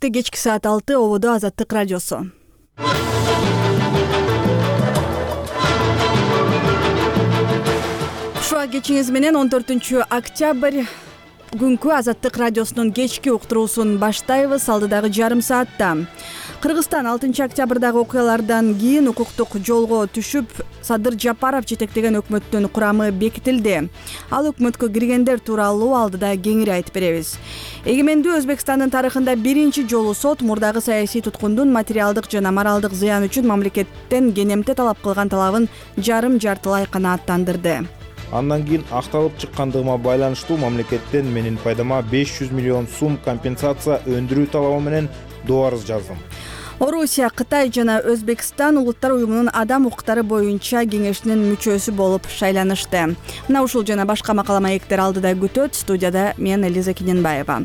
Эртең кечки саат 6 ободо Азаттык радиосу. Ушуга кечиңиз менен 14 октябрь күнкү Азаттык радиосунун кечки уктуруусун баштайбыз. Алдыдагы жарым саатта Кыргызстан 6 октябрдагы окуялардан кийин укуктук жолго түшүп, Садыр Жапаров жетектеген өкмөттүн курамы бекитилди. Ал өкмөткө киргендер тууралуу алдыда кеңири айтып беребиз. Эгемендүү Өзбекстандын тарыхында биринчи жолу сот мурдагы саясий туткундун материалдык жана моралдык зыян үчүн мамлекеттен кенемте талап кылган талабын жарым-жартылай канааттандырды. Андан кийин акталып чыккандыгыма байланыштуу мамлекеттен менин пайдама 500 миллион сум компенсация өндүрүү талабы менен доо арыз жаздым. Орусия, Кытай жана Өзбекстан Улуттар уюмунун адам укуктары боюнча кеңешинин мүчөсү болуп шайланышты. Мына ушул жана башка макала маектер алдыда күтөт. Студияда мен Элиза Киненбаева.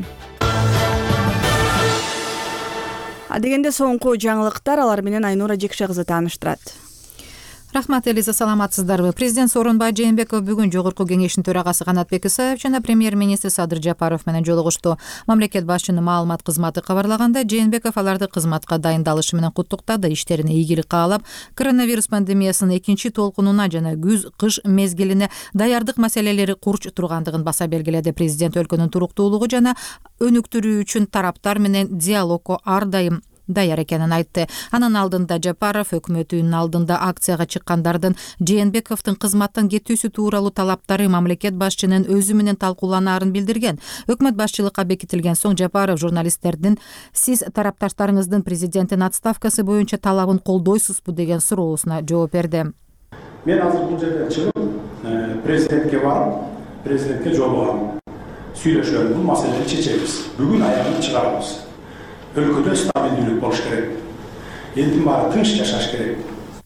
Адегенде соңку жаңылыктар, алар менен Айнура Жекше кызы тааныштырат. Рахмат, Элиза, саламатсыздарбы? Президент Сооронбай Жээнбеков бүгүн Жогорку кеңештин төрагасы Канатбек Исаев жана премьер-министр Садыр Жапаров менен жолугушту. Мамлекет башчынын маалымат кызматы кабарлаганда, Жээнбеков аларды кызматка дайындалышы менен куттуктады, иштерине ийгилик каалап, коронавирус пандемиясынын экинчи толкунуна жана күз-кыш мезгилине даярдык маселелери курч тургандыгын баса белгиледи. Президент өлкөнүн туруктуулугу жана өнүктүрүү үчүн тараптар менен диалогго ар дайым даяр экенин айтты. Анын алдында Жапаров өкмөтүнүн алдында акцияга чыккандардын Жээнбековдун кызматтан кетүүсү тууралуу талаптары мамлекет башчынын өзү менен талкууланаарын билдирген. Өкмөт башчылыкка бекитилген соң Жапаров журналисттердин сиз тарапташтарыңыздын президенттин отставкасы боюнча талабын колдойсузбу деген суроосуна жооп берди. Мен азыр бул жерден чыгып, президентке барып, президентке жолугам. Сүйлөшөбүз, бул маселени чечебиз. Бүгүн аягын чыгарабыз. Өлкөдө стабилдүүлүк болуш керек. Элдин баары тынч жашаш керек.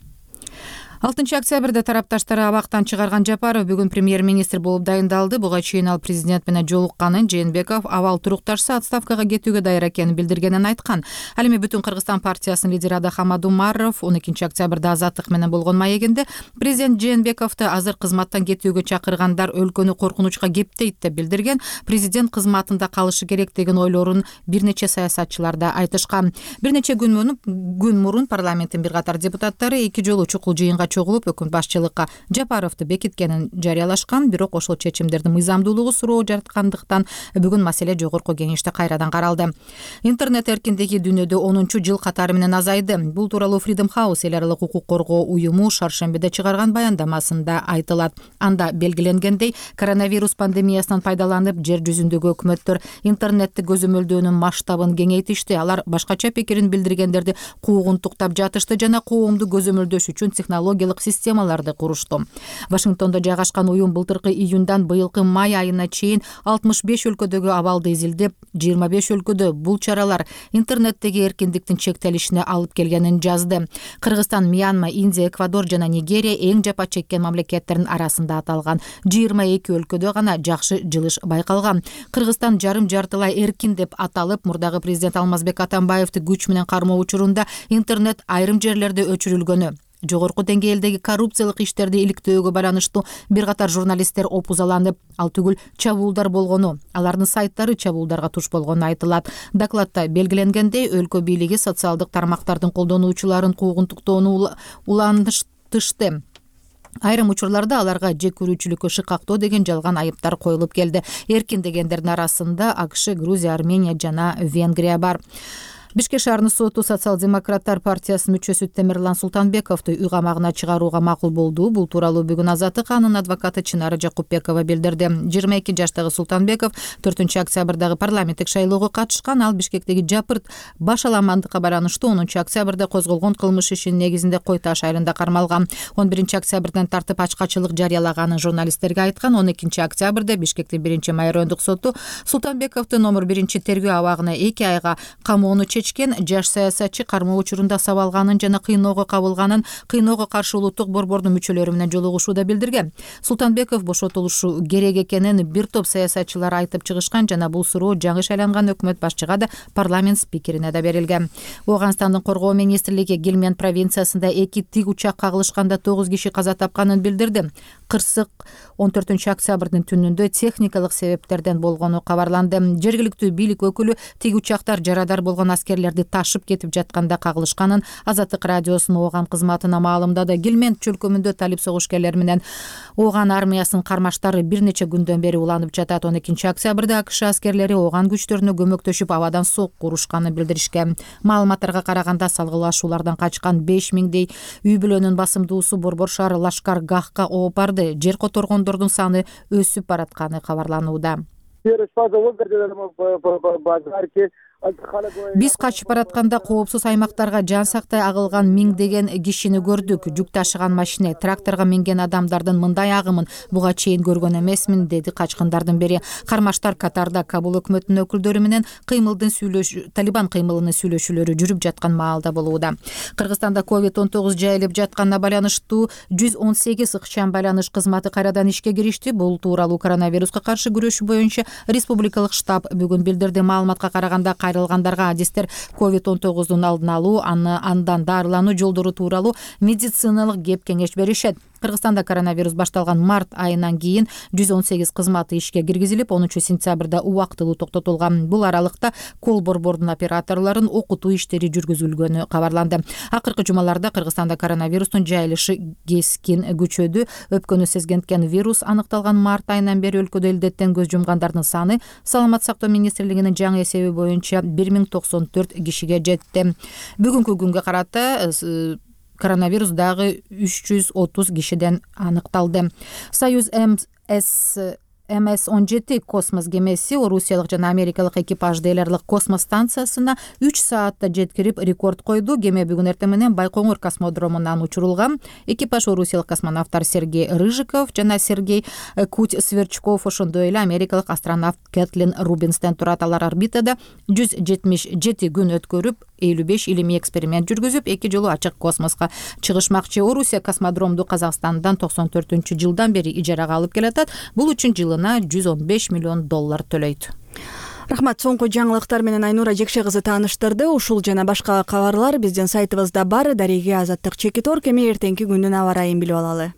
6 октябрда тарапташтары абактан чыгарган Жапаров бүгүн премьер-министр болуп дайындалды. Буга чейин ал президент менен жолукканын, Жээнбеков абал турукташса отставкага кетүүгө даяр экенин билдиргенин айткан. Ал эми Бүтүн Кыргызстан партиясынын лидери Адахамад Умаров 12 октябрда Азаттык менен болгон маегинде президент Жээнбековду азыр кызматтан кетүүгө чакыргандар өлкөнү коркунучка кептейт деп билдирген. Президент кызматында калышы керек деген ойлорун бир нече саясатчылар да айтышкан. Бир нече күн мурун парламенттин бир катар депутаттары эки жолу чукул жыйынга чогулуп өкмөт башчылыкка Жапаровду бекиткенин жарыялашкан, бирок ошол чечимдердин мыйзамдуулугу суроо жараткандыктан бүгүн маселе Жогорку кеңеште кайрадан каралды. Интернет эркиндиги дүйнөдө 10-жыл катары менен азайды. Бул тууралуу Freedom House эл аралык укук коргоо уюму шаршембиде чыгарган баяндамасында айтылат. Анда белгиленгендей, коронавирус пандемиясынан пайдаланып, жер жүзүндөгү өкмөттөр интернетти көзөмөлдөөнүн масштабын кеңейтишти. Алар башкача пикирин билдиргендерди куугунтуктап жатышты жана коомду көзөмөлдөш үчүн технологиялык системаларды курушту. Вашингтондо жайгашкан уюм былтыркы июндан быйылкы май айына чейин 65 өлкөдөгү абалды изилдеп, 25 өлкөдө бул чаралар интернеттеги эркиндиктин чектелишине алып келгенин жазды. Кыргызстан, Мьянма, Индия, Эквадор жана Нигерия эң жапа чеккен мамлекеттердин арасында аталган. 22 өлкөдө гана жакшы жылыш байкалган. Кыргызстан жарым-жартылай эркин деп аталып, мурдагы президент Алмазбек Атамбаевди күч менен кармоо учурунда интернет айрым жерлерде өчүрүлгөнү, жогорку деңгээлдеги коррупциялык иштерди иликтөөгө байланыштуу бир катар журналисттер опузаланып, ал түгүл чабуулдар болгону, алардын сайттары чабуулдарга туш болгону айтылат. Докладта белгиленгендей, өлкө бийлиги социалдык тармактардын колдонуучуларын куугунтуктоону улантышты. Айрым учурларда аларга жек көрүүчүлүккө шыкактоо деген жалган айыптар коюлуп келди. Эркин дегендердин арасында АКШ, Грузия, Армения жана Венгрия бар. Бишкек шаарынын соту социал-демократтар партиясынын мүчөсү Темирлан Султанбековду үй камагына чыгарууга макул болду. Бул тууралуу бүгүн Азаттык анын адвокаты Чынара Жакупбекова билдирди. 22 жаштагы Султанбеков 4 октябрдагы парламенттик шайлоого катышкан. Ал Бишкектеги жапырт башаламандыкка байланыштуу 10 октябрда козголгон кылмыш ишинин негизинде Кой Таш айылында кармалган. 11 октябрдан тартып ачкачылык жарыялаганын журналисттерге айткан. 12 октябрда Бишкектин 1 майор өндүк соту Султанбековду номер 1 тергөө абагына 2 айга камоону чечкен жаш саясатчы кармоо учурунда сабалганын жана кыйноого кабылганын кыйноого каршы улуттук борбордун мүчөлөрү менен жолугушууда билдирген. Султанбеков бошотулушу керек экенин бир топ саясатчылар айтып чыгышкан жана бул суроо жаңы шайланган өкмөт башчыга да парламент спикерине да берилген. Ооганстандын коргоо министрлиги Гилмен провинциясында 2 тик учак кагылышканда 9 киши каза тапканын билдирди. Кырсык 14-октябрдын түнүндө техникалык себептерден болгону кабарланды. Жергиликтүү бийлик өкүлү тик учактар жарадар болгон аскерлерди ташып кетип жатканда кагылышканын Азаттык радиосунун Ооган кызматына маалымдады. Гилмен чөлкөмүндө талип согушкерлер менен Ооган армиясынын кармаштары бир нече күндөн бери уланып жатат. 12-октябрда АКШ аскерлери Ооган күчтөрүнө көмөктөшүп абадан сокку урушканын билдиришкен. Маалыматтарга караганда салгылашуулардан качкан 5000дей үй бүлөнүн басымдуусу Борбор шаары Лашкаргахка ооп барды. Жер которгондордун саны өсүп баратканы кабарланууда. Биз качып баратканда коопсуз аймактарга жан сактай агылган миңдеген кишини көрдүк. Жүк ташыган машина, тракторго минген адамдардын мындай агымын буга чейин көргөн эмесмин, деди качкындардын бири. Кармаштар катарда Кабул өкмөтүнүн өкүлдөрү менен Талибан кыймылынын сүйлөшүүлөрү жүрүп жаткан маалда болууда. Кыргызстанда COVID-19 жайылып жатканына байланыштуу 118 ыкчам байланыш кызматы кайрадан ишке киришти. Бул тууралуу коронавируска каршы күрөшүү боюнча республикалык штаб бүгүн билдирди. Маалыматка караганда кайрылгандарга адистер COVID-19 алдын алуу, андан дарылануу жолдору тууралуу медициналык кеп кеңеш беришет. Кыргызстанда коронавирус башталган март айынан кийин 118 кызматы ишке киргизилип, 10-сентябрда убактылуу токтотулган. Бул аралыкта кол борбордун операторлорун окутуу иштери жүргүзүлгөнү кабарланды. Акыркы жумаларда Кыргызстанда коронавирустун жайылышы кескин күчөдү. Өпкөнү сезгенткен вирус аныкталган март айынан бери өлкөдө илдеттен көз жумгандардын саны Саламат сактоо министрлигинин жаңы эсеби боюнча 1094 кишиге жетти. Бүгүнкү күнгө карата коронавирус дагы 330 кишиден аныкталды. Союз МС-17 космос кемеси орусиялык жана америкалык экипаж дейлерлик космос станциясына 3 саатта жеткирип рекорд койду. Кеме бүгүн эртең менен Байкоңур космодромунан учурулган. Экипаж орусиялык космонавттар Сергей Рыжиков жана Сергей Куть-Сверчков, ошондой эле америкалык астронавт Кэтлин Рубинстен турат. Алар орбитада 177 күн өткөрүп, 55 илимий эксперимент жүргүзүп, 2 жолу ачык космоска чыгышмакчы. Орусия космодромду Казакстандан 94-жылдан бери ижарага алып келатат. Бул үчүн жылына $115 миллион төлөйт. Рахмат. Соңку жаңылыктар менен Айнура Жекше кызы тааныштырды. Ушул жана башка кабарлар биздин сайтыбызда бар. Дареги Азаттык Чекитор. Кеме эртеңки күндүн аба ырайын билип алалы.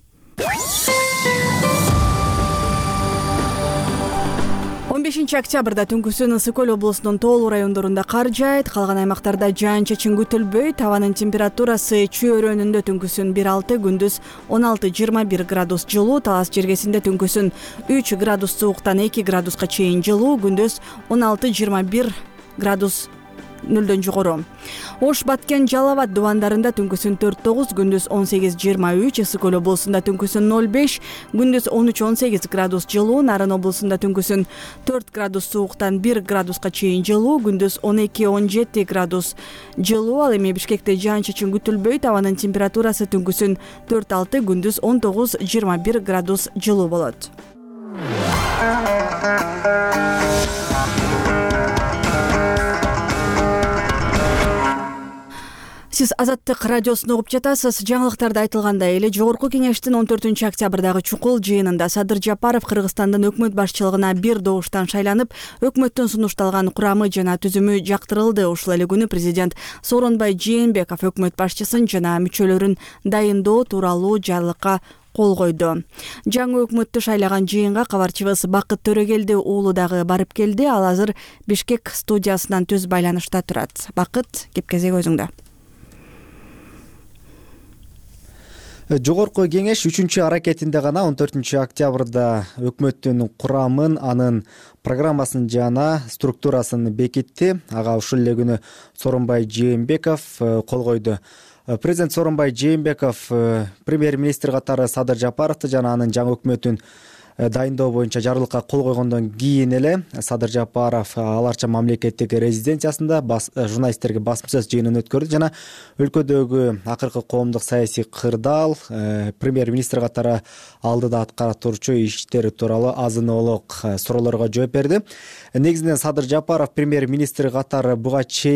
15-октябрда түнкүсүн Ысык Көл облусунун тоолуу райондорунда кар жаайт, калган аймактарда жаан-чачын күтүлбөйт. Абанын температурасы Чүй-Өрөөнүндө түнкүсүн 1-6, күндүз 16-21 градус жылуу, Талас жергесинде түнкүсүн 3 градус сууктан 2 градуска чейин жылуу, күндүз 16-21 градус нөлдөн жогору. Ош, Баткен, Жалал Абад дубандарында түнкүсүн 4-9, күндүз 18-23, Ысык Көл облусунда түнкүсүн 0-5, күндүз 13-18 градус жылуу, Нарын облусунда түнкүсүн 4 градус сууктан 1 градуска чейин жылуу, күндүз 12-17 градус жылуу. Ал эми Бишкекте жаан-чачын күтүлбөйт. Абанын температурасы түнкүсүн 4-6, күндүз 19-21 градус жылуу болот. Сиз Азаттык радиосун угуп жатасыз. Жаңылыктарда айтылгандай эле Жогорку кеңештин 14-октябрдагы чукул жыйынында Садыр Жапаров Кыргызстандын өкмөт башчылыгына бир добуштан шайланып, өкмөттүн сунушталган курамы жана түзүмү жактырылды. Ушул эле күнү президент Сооронбай Жээнбеков өкмөт башчысын жана мүчөлөрүн дайындоо тууралуу жарлыкка кол койду. Жаңы өкмөттү шайлаган жыйынга кабарчыбыз Бакыт Төрөгелди уулу дагы барып келди. Ал азыр Бишкек студиясынан түз байланышта турат. Бакыт, кеп-кезек өзүңдө. Жогорку кеңеш 3-аракетинде гана 14-октябрда өкмөттүн курамын, анын программасын жана структурасын бекитти. Ага ушул эле күнү Сооронбай Жээнбеков кол койду. Президент Сооронбай Жээнбеков премьер-министр катары Садыр Жапаровду жана анын жаңы өкмөтүн дайындоо боюнча жарлыкка кол койгондон кийин эле Садыр Жапаров аларча мамлекеттик резиденциясында журналисттерге басма сөз жыйынын өткөрдү жана өлкөдөгү акыркы коомдук саясий кырдаал, премьер-министр катары алдыда аткара турчу иштери тууралуу азын-олук суроолорго жооп берди. Негизинен Садыр Жапаров премьер-министр катары буга чейин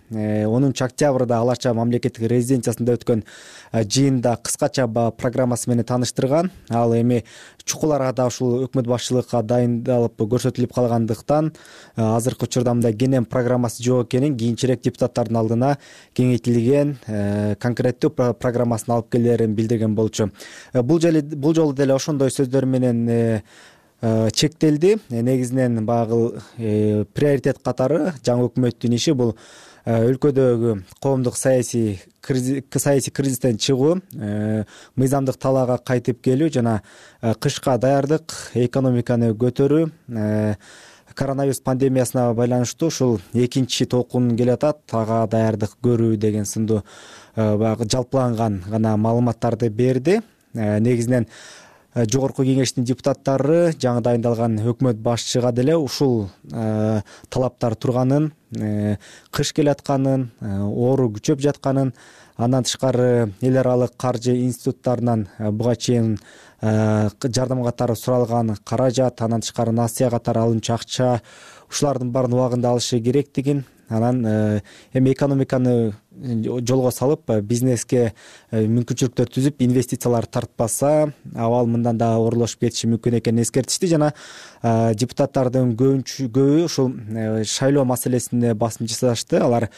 10 октябрда Ала Арча мамлекеттик резиденциясында өткөн жыйында кыскача программасы менен тааныштырган. Ал эми чукуларга да ушул өкмөт башчылыкка дайындалып көрсөтүлүп калгандыктан азыркы учурда мындай кенен программасы жок экенин, кийинчерээк депутаттардын алдына кеңейтилген конкреттүү программасын алып келерин билдирген болчу. Бул жолу деле ошондой сөздөр менен чектелди. Негизинен баягы приоритет катары жаңы өкмөттүн иши бул өлкөдөгү коомдук саясий кризистен чыгуу, мыйзамдык талаага кайтып келүү жана кышка даярдык, экономиканы көтөрүү, коронавирус пандемиясына байланыштуу ушул экинчи толкун келатат, ага даярдык көрүү деген сындуу баягы жалпыланган гана маалыматтарды берди. Негизинен жогорку кеңештин депутаттары жаңы дайындалган өкмөт башчыга деле ушул талаптар турганын, кыш келатканын, оору күчөп жатканын, андан тышкары эл аралык каржы институттарынан буга чейин жардам катары суралган каражат, андан тышкары насыя катары алынчу акча, ушулардын баарын убагында алышы керектигин, анан эми экономиканы жолго салып, бизнеске мүмкүнчүлүктөр түзүп, инвестициялар тартпаса, абал мындан да оорлошуп кетиши мүмкүн экенин эскертишти. Жана депутаттардын көбү ушул шайлоо маселесине басым жасашты. Алар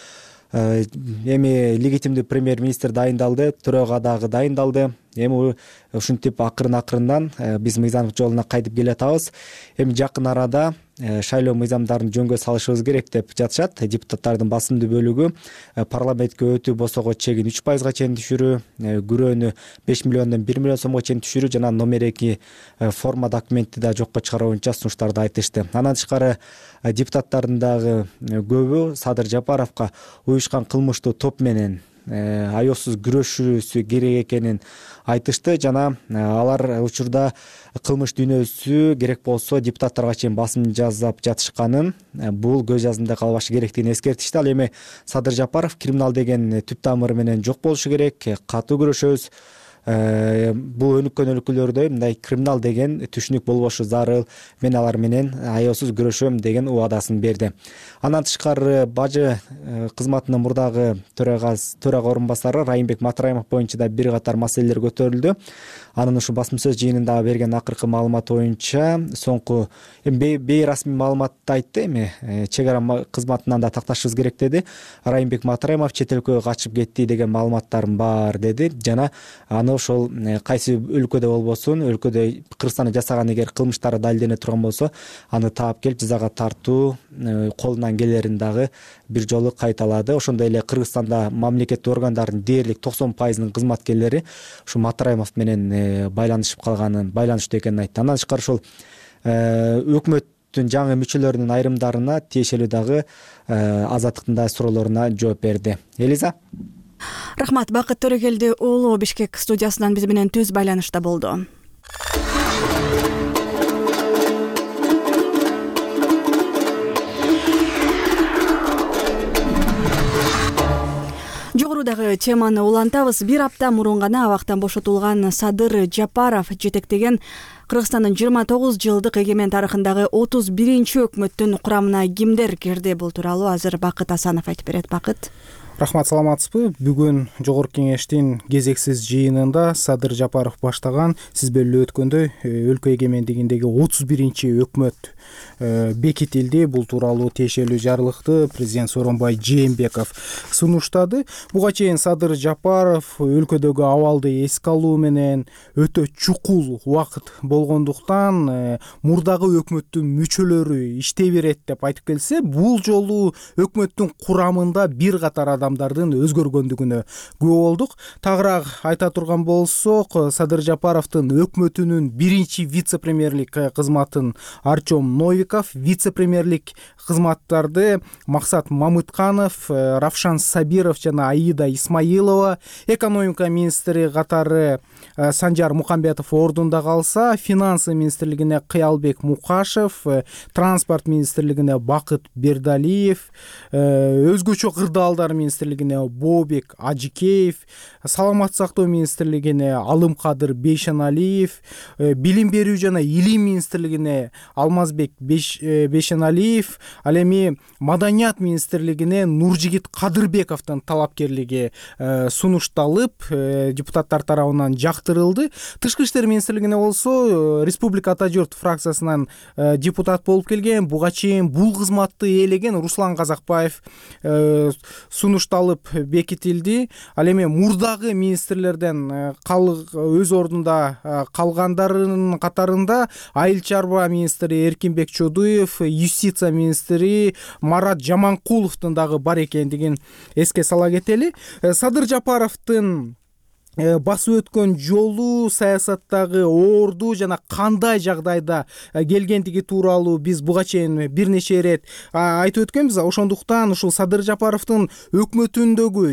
эми легитимдүү премьер-министр дайындалды, төрага дагы дайындалды. Эми ушинтип акырындан биз мыйзам жолуна кайтып келатабыз. Эми жакын арада шайлоо мыйзамдарын жөнгө салышыбыз керек деп жатышат. Депутаттардын басымдуу бөлүгү парламентке өтүү босого чегин 3%га чейин түшүрүү, күрөөнү 5 миллиондон 1 миллион сомго чейин түшүрүү жана номер 2 форма документти да жокко чыгаруу боюнча сунуштарды айтышты. Андан тышкары депутаттардын дагы көбү Садыр Жапаровго уюшкан кылмыштуу топ менен аеосуз күрөшүүсү керек экенин айтышты жана алар учурда кылмыш дүйнөсү керек болсо депутаттарга чейин басым жасап жатышканын, бул көз жазында калбашы керектигин эскертишти. Ал эми Садыр Жапаров криминал деген түп тамыры менен жок болушу керек, катуу күрөшөбүз. Бул өнүккөн өлкөлөрдө мындай криминал деген түшүнүк болбошу зарыл. Мен алар менен аеосуз күрөшөм деген убадасын берди. Андан тышкары бажы кызматынын мурдагы төрага орун басары Райымбек Матраимов боюнча да бир катар маселелер көтөрүлдү. Анын ушу басма сөз жыйынында берген акыркы маалымат боюнча соңку бейрасмий маалыматты айтты. Эми чек ара кызматынан да такташыбыз керек деди. Райымбек Матраимов чет өлкөгө качып кетти деген маалыматтарым бар деди. Жана аны ошол кайсы өлкөдө болбосун, өлкөдө Кыргызстанда жасаган эгер кылмыштары далилдене турган болсо, аны таап келип жазага тартуу колунан келерин дагы бир жолу кайталады. Ошондой эле Кыргызстанда мамлекеттик органдардын дээрлик 90%-нын кызматкерлери ушу Матраимов менен байланыштуу экенин айтты. Андан тышкары ошол өкмөттүн жаңы мүчөлөрүнүн айрымдарына тиешелүү дагы Азаттыктын да суроолоруна жооп берди. Элиза. Рахмат. Бакыт Төрөгелди уулу Бишкек студиясынан биз менен түз байланышта болду. Жогорудагы теманы улантабыз. Бир апта мурун гана абактан бошотулган Садыр Жапаров жетектеген Кыргызстандын 29 жылдык эгемен тарыхындагы 31-чи өкмөттүн курамына кимдер кирди? Бул тууралуу азыр Бакыт Асанов айтып берет. Бакыт. Рахмат, саламатсызбы? Бүгүн жогорку кеңештин кезексиз жыйынында Садыр Жапаров баштаган, сиз белгилеп өткөндөй, өлкө эгемендигиндеги 31-чи өкмөт бекитилди. Бул тууралуу тиешелүү жарлыкты президент Сооронбай Жээнбеков сунуштады. Буга чейин Садыр Жапаров өлкөдөгү абалды эске алуу менен өтө чукул убакыт болгондуктан мурдагы өкмөттүн мүчөлөрү иштей берет деп айтып келсе, бул жолу өкмөттүн курамында бир катар адамдардын өзгөргөндүгүнө күбө болдук. Тагыраак айта турган болсок, Садыр Жапаровдун өкмөтүнүн биринчи вице-премьерлик кызматын Артем Новиков, вице-премьерлик кызматтарды Максат Мамытканов, Равшан Сабиров жана Аида Исмаилова, экономика министри катары Санжар Мукамбетов ордунда калса, финансы министрлигине Кыялбек Мукашев, транспорт министрлигине Бакыт Бердалиев, өзгөчө кырдаалдар министрлигине Бообек Ажикеев, саламаттык сактоо министрлигине Алымкадыр Бейшеналиев, билим берүү жана илим министрлигине Алмазбек Бейшеналиев, ал эми маданият министрлигине Нуржигит Кадырбековдун талапкерлиги сунушталып, депутаттар тарабынан жактырылды. Тышкы иштер министрлигине болсо Республика Ата журт фракциясынан депутат болуп келген, буга чейин бул кызматты ээлеген Руслан Казакбаев сунушталып бекитилди. Ал эми мурдагы министрлерден өз ордунда калгандарынын катарында айыл чарба министри Эркинбек Чодуев, юстиция министри Марат Жаманкуловдун дагы бар экендигин эске сала кетели. Садыр Жапаровдун басып өткөн жолу, саясаттагы орду жана кандай жагдайда келгендиги тууралуу биз буга чейин бир нече ирет айтып өткөнбүз. Ошондуктан ушул Садыр Жапаровдун өкмөтүндөгү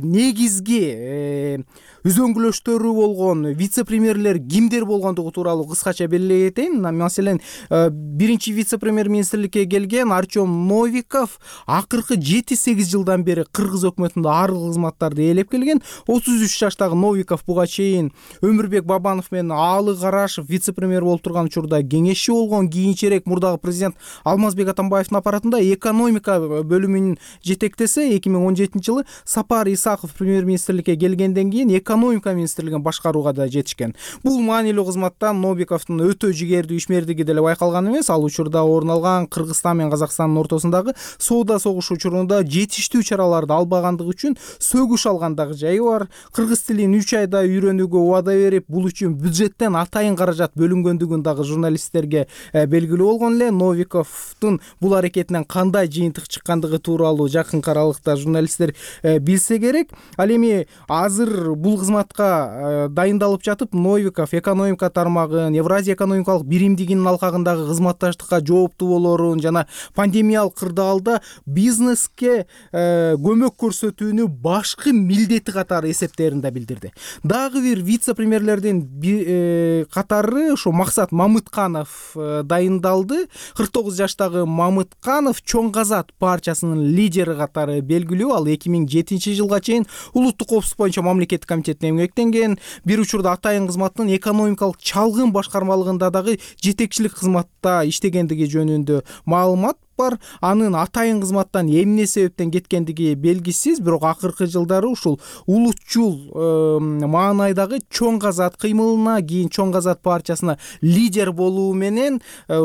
негизги үзөңгүлөштөрү болгон вице-премьерлер кимдер болгондугу тууралуу кыскача белгилей кетейин. Маселен, биринчи вице-премьер министрликке келген Артем Новиков акыркы 7-8 жылдан бери кыргыз өкмөтүндө ар кызматтарды ээлеп келген. 33 жаштагы Новиков буга чейин Өмүрбек Бабанов менен Аалы Карашев вице-премьер болуп турган учурда кеңешчи болгон. Кийинчерээк мурдагы президент Алмазбек Атамбаевдин аппаратында экономика бөлүмүн жетектесе, 2017 жылы Сапар Исаков премьер-министрликке келгенден кийин экономика министрлигин башкарууга да жетишкен. Бул маанилүү кызматтан Новиковдун өтө жигердүү ишмердиги деле байкалган эмес. Ал учурда орун алган Кыргызстан менен Казакстандын ортосундагы соода согуш учурунда жетиштүү чараларды албагандыгы үчүн сөгүш алган дагы жайы бар. Кыргыз тилин 3 айда үйрөнүүгө убада берип, бул үчүн бюджеттен атайын каражат бөлүнгөндүгүн дагы журналисттерге белгилүү болгон эле. Новиковдун бул аракетинен кандай жыйынтык чыккандыгы тууралуу жакынкы аралыкта журналисттер билсе керек. Ал эми азыр бул кызматка дайындалып жатып, Новиков экономика тармагын, Евразия экономикалык биримдигинин алкагындагы кызматташтыкка жооптуу болорун жана пандемиялык кырдаалда бизнеске көмөк көрсөтүүнү башкы милдети катары эсептерин да билдирди. Дагы бир вице-премьерлердин катары ошо Максат Мамытканов дайындалды. 49 жаштагы Мамытканов Чоң Казат партиясынын лидери катары белгилүү. Ал 2007 жылга чейин улуттук коопсуздук боюнча мамлекеттик комитетте эмгектенген. Бир учурда атайын кызматтын экономикалык чалгын башкармалыгында дагы жетекчилик кызматта иштегендиги жөнүндө маалымат бар. Анын атайын кызматтан эмне себептен кеткендиги белгисиз, бирок акыркы жылдары ушул улутчул маанайдагы Чоң Казат кыймылына, кийин Чоң Казат партиясына лидер болуу менен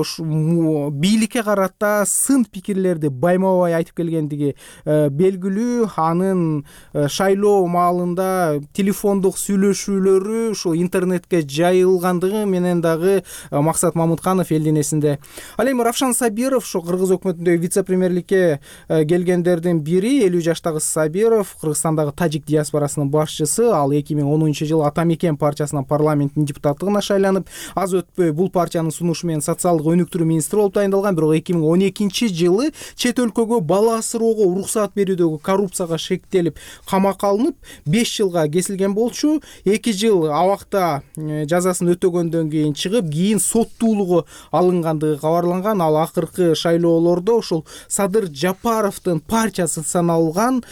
бийликке карата сын пикирлерди байма-бай айтып келгендиги белгилүү. Анын шайлоо маалында телефондук сүйлөшүүлөрү ушул интернетке жайылгандыгы менен дагы Максат Мамытканов элдин эсинде. Ал эми Равшан Сабиров ошо Кыргыз өкмөтүндө вице-премьерликке келгендердин бири, 50 жаштагы Сабиров Кыргызстандагы тажик диаспорасынын башчысы. Ал 2010 жылы Атамекен партиясынын парламенттин депутаттыгына шайланып, аз өтпөй бул партиянын сунушу менен социалдык өнүктүрүү министри болуп дайындалган. Бирок 2012 жылы чет өлкөгө бала асыроого уруксаат берүүдөгү коррупцияга шектелип камакка алынып 5 жылга кесилген болчу. 2 жыл абакта жазасын өтөгөндөн кийин чыгып, кийин соттуулугу алынгандыгы кабарланган. Ал акыркы шайлоолордо ушул Садыр Жапаровдун партиясы саналган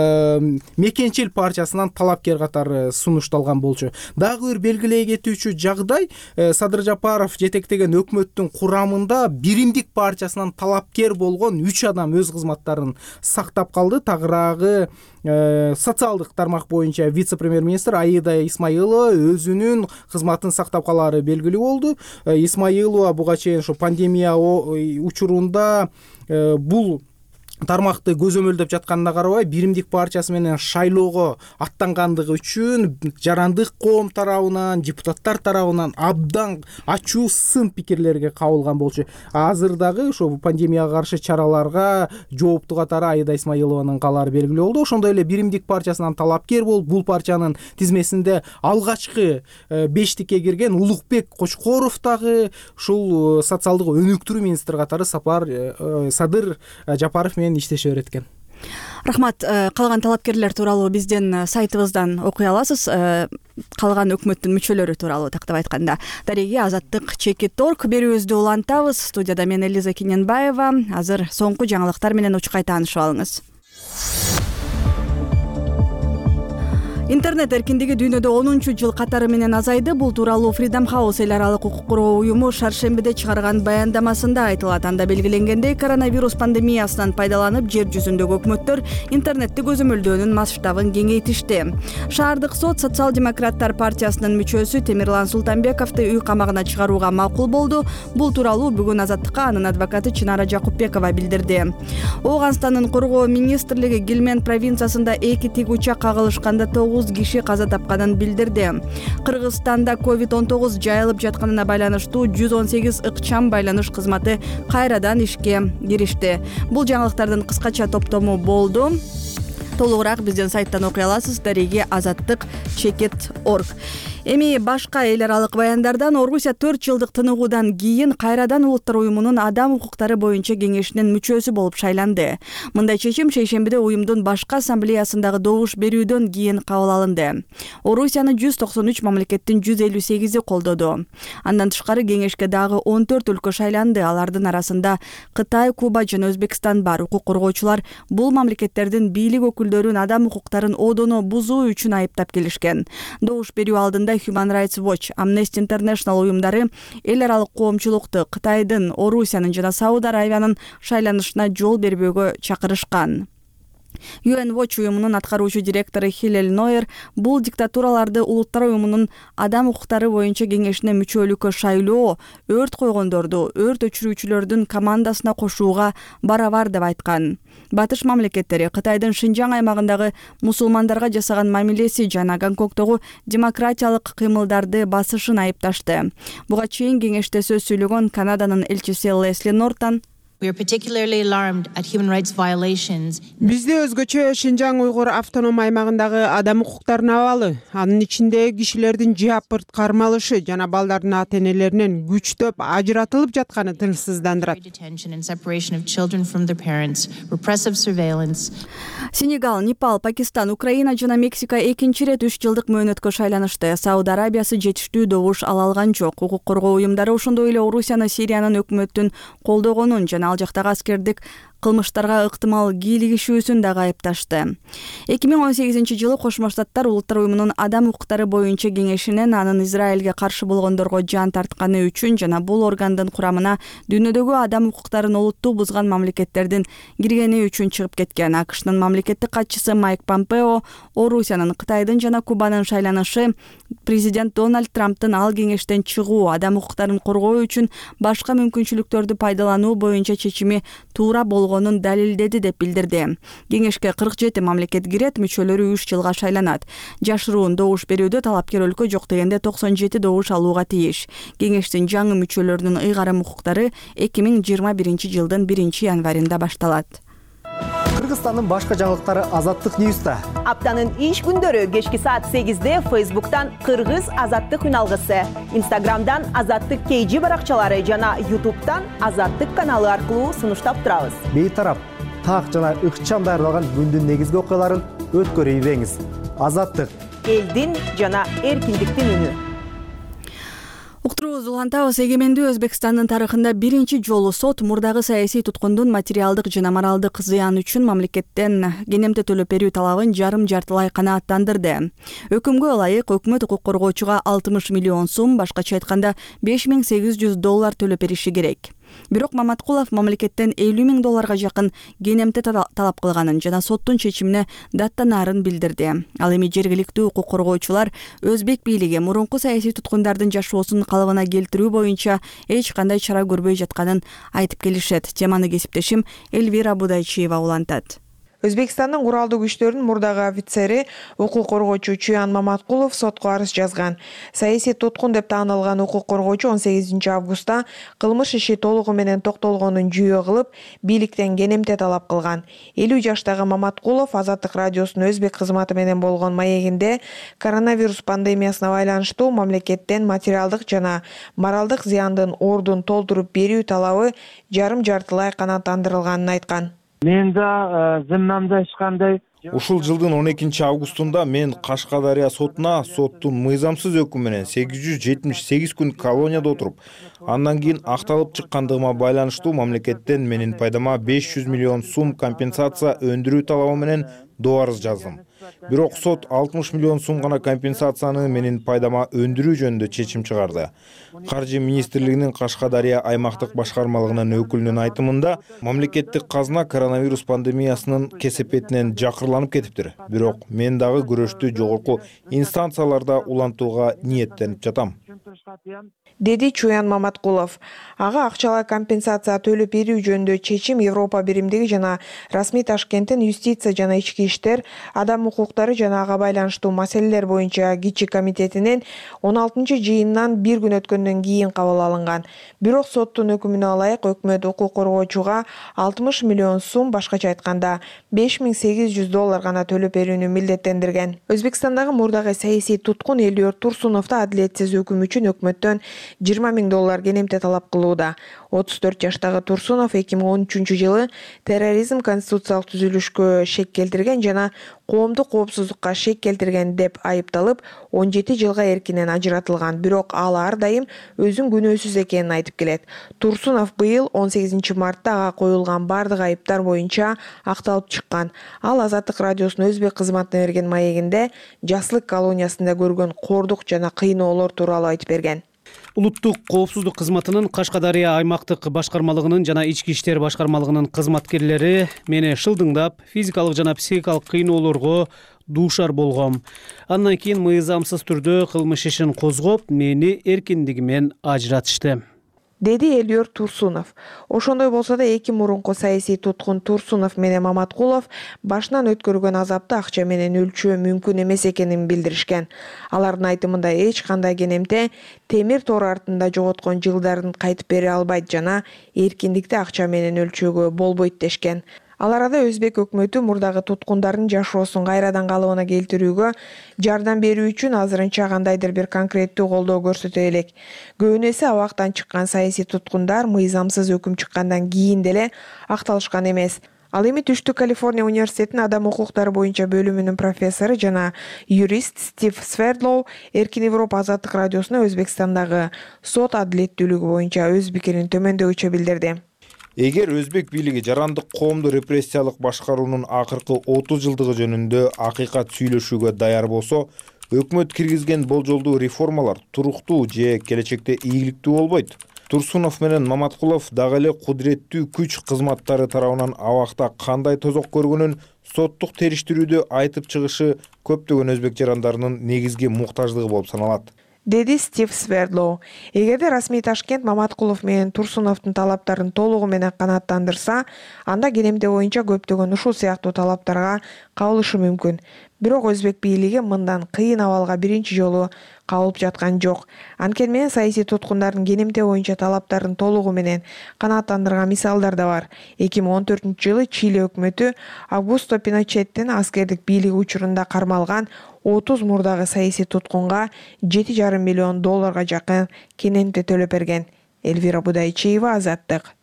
Мекенчил партиясынан талапкер катары сунушталган болчу. Дагы бир белгилей кетүүчү жагдай, Садыр Жапаров жетектеген өкмөттүн курамында биримдик партиясынан талапкер болгон 3 адам өз кызматтарын сактап калды. Тагыраагы социалдык тармак боюнча вице-премьер-министр Аида Исмаилова өзүнүн кызматын сактап калары белгилүү болду. Исмаилова буга чейин ошо пандемия учурунда бул тармакты көзөмөлдөп жатканына карабай, биримдик партиясы менен шайлоого аттангандыгы үчүн жарандык коом тарабынан, депутаттар тарабынан абдан ачуу сын пикирлерге кабылган болчу. Азыр дагы ошо пандемияга каршы чараларга жооптуу катары Аида Исмаилованын калары белгилүү болду. Ошондой эле биримдик партиясынан талапкер болуп, бул партиянын тизмесинде алгачкы бештикке кирген Улукбек Кочкоров дагы ушул социалдык өнүктүрүү министри катары Садыр Жапаров менен иштешип береткен. Рахмат. Калган талапкерлер тууралуу биздин сайтыбыздан окуй аласыз. калган өкмөттүн мүчөлөрү тууралуу тактап айтканда. Дареги Азаттык чекит орг берүүбүздү улантабыз. Студияда мен Элиза Кененбаева. Азыр соңку жаңылыктар менен учкай таанышып алыңыз. Интернет эркиндиги дүйнөдө 10-жыл катары менен азайды. Бул тууралуу Freedom House эл аралык укук коргоо уюму шаршембиде чыгарган баяндамасында айтылат. Анда белгиленгендей, коронавирус пандемиясынан пайдаланып, жер жүзүндөгү өкмөттөр интернетти көзөмөлдөөнүн масштабын кеңейтишти. Шаардык сот Социал-демократтар партиясынын мүчөсү Темирлан Султанбековду үй камагына чыгарууга макул болду. Бул тууралуу бүгүн Азаттыкка анын адвокаты Чынара Жакупбекова билдирди. Ооганстандын коргоо министрлиги Гилмен провинциясында 2 тик учак кагылышканда 9 киши каза тапканын билдирди. Кыргызстанда COVID-19 жайылып жатканына байланыштуу 118 ыкчам байланыш кызматы кайрадан ишке киришти. Бул жаңылыктардын кыскача топтому болду. Толугураак биздин сайттан окуй аласыз. Дареги Азаттык чекит орг. Эми башка эл аралык баяндардан Орусия 4 жылдык тыныгуудан кийин кайрадан Улуттар уюмунун адам укуктары боюнча кеңешинин мүчөсү болуп шайланды. Мындай чечим шейшембиде уюмдун башкы ассамблеясындагы добуш берүүдөн кийин кабыл алынды. Орусияны 193 мамлекеттин 158и колдоду. Андан тышкары кеңешке дагы 14 өлкө шайланды. Алардын арасында Кытай, Куба жана Өзбекстан бар. Укук коргоочулар бул мамлекеттердин бийлик өкүлдөрүн адам укуктарын одоно бузуу үчүн айыптап келишкен. Добуш берүү алдында Human Rights Watch, Amnesty International уюмдары эл аралык коомчулукту Кытайдын, Орусиянын жана Сауд Аравиянын шайланышына жол бербөөгө чакырышкан. UN Watch уюмунун аткаруучу директору Хилель Нойер бул диктатураларды Улуттар уюмунун адам укуктары боюнча кеңешине мүчөлүккө шайлоо өрт койгондорду өрт өчүрүүчүлөрдүн командасына кошууга барабар деп айткан. Батыш мамлекеттери Кытайдын Шинжаң аймагындагы мусулмандарга жасаган мамилеси жана Гонконгдогу демократиялык кыймылдарды басышын айыпташты. Буга чейин кеңеште сөз сүйлөгөн Канаданын элчиси Лесли Нортон Бизде өзгөчө Шинжаң уйгур автоном аймагындагы адам укуктарына абалы, анын ичинде кишилердин жапырт кармалышы жана балдардын ата-энелеринен күчтөп ажыратылып жатканы тынчсыздандырат. Сенегал, Непал, Пакистан, Украина жана Мексика экинчи ирет 3 жылдык мөөнөткө шайланышты. Сауд Арабиясы жетиштүү добуш ала алган жок. Укук коргоо уюмдары ошондой эле Орусияны Сириянын өкмөттүн колдогонун жана ал жактагы аскердик кылмыштарга ыктымал кийлигишүүсүн дагы айыпташты. 2018 жылы Кошмо Штаттар Улуттар уюмунун адам укуктары боюнча кеңешинен анын Израилге каршы болгондорго жан тартканы үчүн жана бул органдын курамына дүйнөдөгү адам укуктарын олуттуу бузган мамлекеттердин киргени үчүн чыгып кеткен. АКШнын мамлекеттик катчысы Майк Помпео Орусиянын, Кытайдын жана Кубанын шайланышы президент Дональд Трамптын ал кеңештен чыгуу, адам укуктарын коргоо үчүн башка мүмкүнчүлүктөрдү пайдалануу боюнча чечими туура болгонун далилдеди деп билдирди. Кеңешке 47 мамлекет кирет, мүчөлөрү 3 жылга шайланат. Жашыруун добуш берүүдө талапкер өлкө жок дегенде 97 добуш алууга тийиш. Кеңештин жаңы мүчөлөрүнүн ыйгарым укуктары 2021 жылдын 1 январында башталат. Кыргызстандын башка жаңылыктары Азаттык Ньюста. Аптанын иш күндөрү кечки саат 8-де Facebook'tan Кыргыз Азаттык үналгысы, Instagram'dan Азаттык KG баракчалары жана YouTube'дан Азаттык каналы аркылуу сунуштап турабыз. Бейтарап, так жана ыкчам даярдалган күндүн негизги окуяларын өткөрүп ийбеңиз. Азаттык Элдин жана эркиндиктин үнү. Уктуруубузду улантабыз. Эгемендүү Өзбекстандын тарыхында биринчи жолу сот мурдагы саясий туткундун материалдык жана моралдык зыян үчүн мамлекеттен кенемте төлөп берүү талабын жарым-жартылай канааттандырды. Өкүмгө ылайык өкмөт укук коргоочуга 60 миллион сум, башкача айтканда $5800 төлөп бериши керек. Бирок Маматкулов мамлекеттен $50,000 жакын кенемте талап кылганын жана соттун чечимине даттанаарын билдирди. Ал эми жергиликтүү укук коргоочулар Өзбек бийлиги мурунку саясий туткундардын жашоосун калыбына келтирүү боюнча эч кандай чара көрбөй жатканын айтып келишет. Теманы кесиптешим Эльвира Будайчиева улантат. Өзбекстандын куралдуу күчтөрүнүн мурдагы офицери, укук коргоочу Чуян Маматкулов сотко арыз жазган. Саясий туткун деп таанылган укук коргоочу 18 августта кылмыш иши толугу менен токтолгонун жүйө кылып, бийликтен кенемте талап кылган. 50 жаштагы Маматкулов Азаттык радиосунун өзбек кызматы менен болгон маегинде коронавирус пандемиясына байланыштуу мамлекеттен материалдык жана моралдык зыяндын ордун толтуруп берүү талабы жарым-жартылай канааттандырылганын айткан. Мен да зымнамда эч кандай Ушул жылдын 12-августунда мен Кашкадария сотуна соттун мыйзамсыз өкүмү менен 878 күн колонияда отуруп, андан кийин акталып чыккандыгыма байланыштуу мамлекеттен менин пайдама 500 миллион сум компенсация өндүрүү талабы менен доо арыз жаздым. Бирок сот 60 миллион сум гана компенсацияны менин пайдама өндүрүү жөнүндө чечим чыгарды. Каржы министрлигинин Кашкадария аймактык башкармалыгынын өкүлүнүн айтымында, мамлекеттик казына коронавирус пандемиясынын кесепетинен жакырланып кетиптир. Бирок мен дагы күрөштү жогорку инстанцияларда улантууга ниеттенип жатам, деди Чуян Маматкулов. Ага акчалай компенсация төлөп берүү жөнүндө чечим Европа биримдиги жана расмий Ташкенттин юстиция жана ички иштер, адам укуктары жана ага байланыштуу маселелер боюнча кичи комитетинин 16-жыйынынан бир күн өткөндөн кийин кабыл алынган. Бирок соттун өкүмүнө ылайык өкмөт укук коргоочуга 60 миллион сум, башкача айтканда $5800 гана төлөп берүүнү милдеттендирген. Өзбекстандагы мурдагы саясий туткун Элиор Турсуновду адилетсиз өкүм үчүн өкмөттөн $20,000 кенемте талап кылууда. 34 жаштагы Турсунов 2013-жылы терроризм конституциялык түзүлүшкө шек келтирген жана коомдук коопсуздукка шек келтирген деп айыпталып, 17 жылга эркинен ажыратылган. Бирок ал ар дайым өзүн күнөөсүз экенин айтып келет. Турсунов быйыл 18 мартта ага коюлган бардык айыптар боюнча акталып чыккан. Ал Азаттык радиосунун өзбек кызматына берген маегинде жаслык колониясында көргөн кордук жана кыйноолор тууралуу айтып берген. Улуттук коопсуздук кызматынын Кашкадария аймактык башкармалыгынын жана ички иштер башкармалыгынын кызматкерлери мени шылдыңдап, физикалык жана психикалык кыйноолорго дуушар болгом. Андан кийин мыйзамсыз түрдө кылмыш ишин козгоп, мени эркиндигимен ажыратышты, деди Элиор Турсунов. Ошондой болсо да эки мурунку саясий туткун Турсунов менен Маматкулов башынан өткөргөн азапты акча менен өлчөө мүмкүн эмес экенин билдиришкен. Алардын айтымында эч кандай кенемте темир тор артында жоготкон жылдарын кайтып бере албайт жана эркиндикти акча менен өлчөөгө болбойт дешкен. Ал арада өзбек өкмөтү мурдагы туткундардын жашоосун кайрадан калыбына келтирүүгө жардам берүү үчүн азырынча кандайдыр бир конкреттүү колдоо көрсөтө элек. Көбүнесе абактан чыккан саясий туткундар мыйзамсыз өкүм чыккандан кийин деле акталышкан эмес. Ал эми Түштүк Калифорния университетинин адам укуктары боюнча бөлүмүнүн профессору жана юрист Стив Свердлоу Эркин Европа Азаттык радиосуна Өзбекстандагы сот адилеттүүлүгү боюнча өз пикирин төмөндөгүчө билдирди. Эгер өзбек бийлиги жарандык коомду репрессиялык башкаруунун акыркы 30 жылдыгы жөнүндө акыйкат сүйлөшүүгө даяр болсо, өкмөт киргизген болжолдуу реформалар туруктуу же келечекте ийгиликтүү болбойт. Турсунов менен Маматкулов дагы эле кудуреттүү күч кызматтары тарабынан абакта кандай тозок көргөнүн соттук териштирүүдө айтып чыгышы көптөгөн өзбек жарандарынын негизги муктаждыгы болуп саналат, деди Стив Свердлоу. Эгерде расмий Ташкент Маматкулов менен Турсуновдун талаптарын толугу менен канааттандырса, анда кенемте боюнча көптөгөн ушул сыяктуу талаптарга кабылышы мүмкүн. Бирок өзбек бийлиги мындан кыйын абалга биринчи жолу кабылып жаткан жок. Анткени менен саясий туткундардын кенемте боюнча талаптарын толугу менен канааттандырган мисалдар да бар. 2014-жылы Чили өкмөтү Аугусто Пиночеттин аскердик бийлиги учурунда кармалган 30 мурдагы саясий туткунга $7,5 миллион жакын кенемте төлөп берген. Элвира Будайчиева, Азаттык.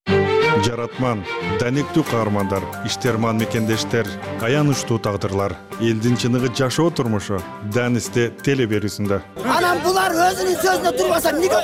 Жаратман, даниктүү каармандар, иштерман мекендештер, аянычтуу тагдырлар, элдин чыныгы жашоо турмушу Данисте теле берүүсүндө. Анан булар өзүнүн сөзүнө турбаса эмнеге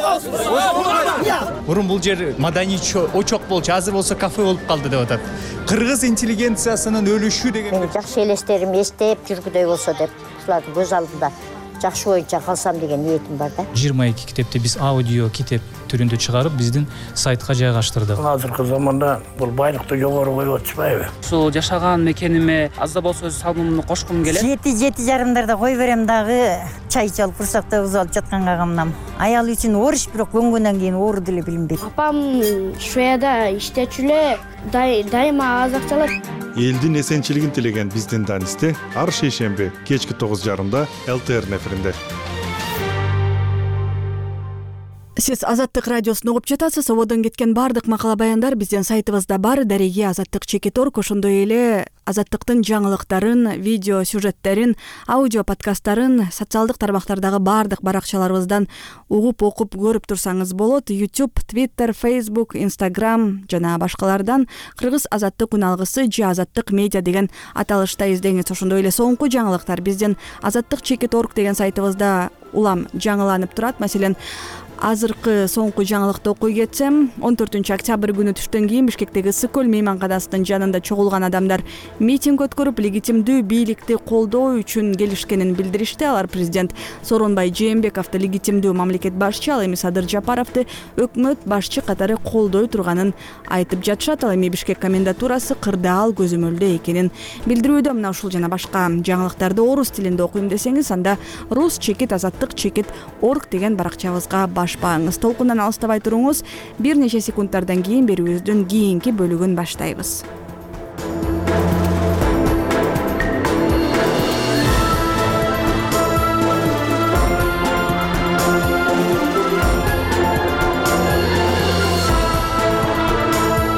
коесуз? Мурун бул жер маданий очок болчу, азыр болсо кафе болуп калды деп атат. Кыргыз интеллигенциясынын өлүшү деген жакшы элестерим эстеп жүргүдөй болсо деп, ушулардын көз алдында жакшы боюнча калсам деген ниетим бар да. 22 китепти биз аудио китеп түрүндө чыгарып, биздин сайтка жайгаштырдык. Азыркы заманда бул байлыкты жогору коюп атышпайбы? Ушул жашаган мекениме аз да болсо өз салымымды кошкум келет. 7:30 кой берем дагы, чай ичип алып курсакта уз алып жатканга камнам. Аял үчүн ориш, бирок көнгөндөн кийин оор деле билинбейт. Апам Шведияда иштечү эле, дайыма аз акча алат. Элдин эсенчилигин тилеген биздин Данисте ар шейшемби кечки 9:30 ЛТР эфиринде. Сиз Азаттык радиосун угуп жатасыз. Ободон кеткен баардык макала баяндар биздин сайтыбызда бар. Дареги Азаттык чекит.org, ошондой эле Азаттыктын жаңылыктарын, видео сюжеттерин, аудио подкасттарын социалдык тармактардагы баардык баракчаларыбыздан угуп, окуп, көрүп турсаңыз болот. YouTube, Twitter, Facebook, Instagram жана башкалардан Кыргыз Азаттык күн алгысы же Азаттык медиа деген аталышта издеңиз. Ошондой эле соңку жаңылыктар биздин Азаттык чекит.org деген сайтыбызда улам жаңыланып турат. Маселен, азыркы соңку жаңылыкты окуй кетсем, 14 октябрь күнү түштөн кийин Бишкектеги Ысык көл мейманканасынын жанында чогулган адамдар митинг өткөрүп, легитимдүү бийликти колдоо үчүн келишкенин билдиришти. Алар президент Сооронбай Жээнбековду легитимдүү мамлекет башчы, ал эми Садыр Жапаровду өкмөт башчы катары колдой турганын айтып жатышат. Ал эми Бишкек комендатурасы кырдаал көзөмөлдө экенин билдирүүдө. Мына ушул жана башка жаңылыктарды орус тилинде окуйм десеңиз, анда Рус чекит Азаттык чекит.org деген баракчабызга башпаңыз. Толкундан алыстабай туруңуз. Бир нече секундтардан кийин берүүбүздүн кийинки бөлүгүн баштайбыз.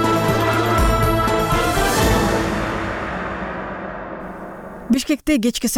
Бишкекте кечки